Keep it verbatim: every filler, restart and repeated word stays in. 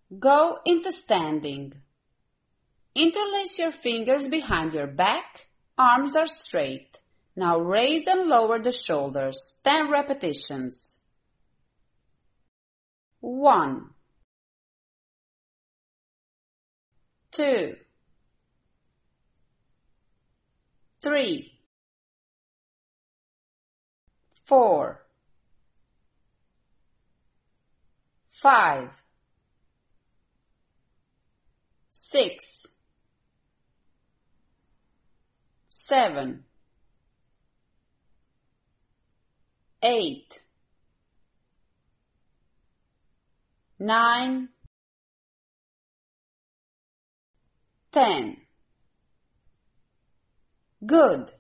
Go into standing. Interlace your fingers behind your back. Arms are straight. Now raise and lower the shoulders. ten repetitions. One. Two. Three. Four. Five. Six. Seven. Eight. Nine. Ten. Good.